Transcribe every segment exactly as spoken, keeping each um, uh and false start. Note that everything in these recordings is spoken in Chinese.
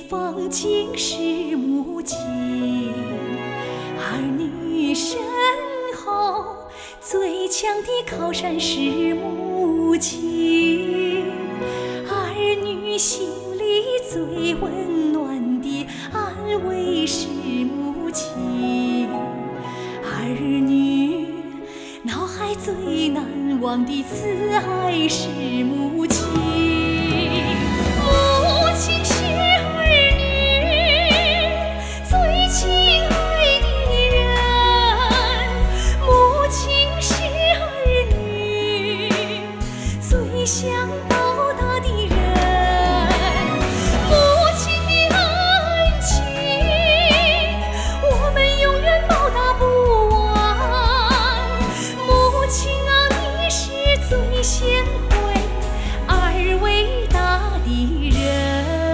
奉敬是母亲，儿女身后最强的靠山是母亲，儿女心里最温暖的安慰是母亲，儿女脑海最难忘的慈爱是母亲。母亲是儿女最亲爱的人，母亲是儿女最想报答的人。母亲的恩情我们永远报答不完，母亲啊，你是最贤惠而伟大的人。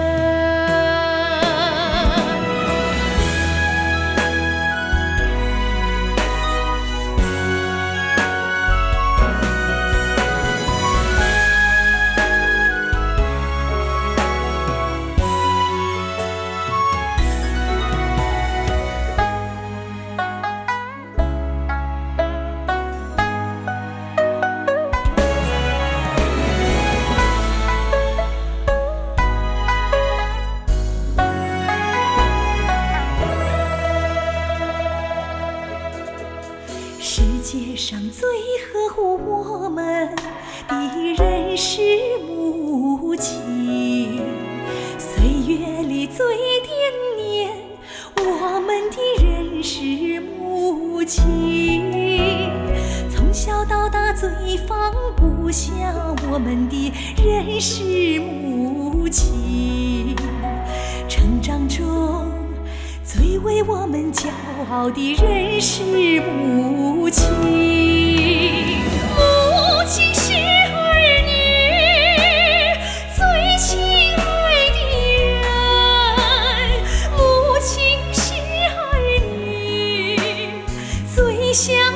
世界上最呵护我们的人是母亲，岁月里最惦念我们的人是母亲，从小到大最放不下我们的人是母亲，成长中最为我们骄傲的人是母亲。母亲是儿女最亲爱的人，母亲是儿女最想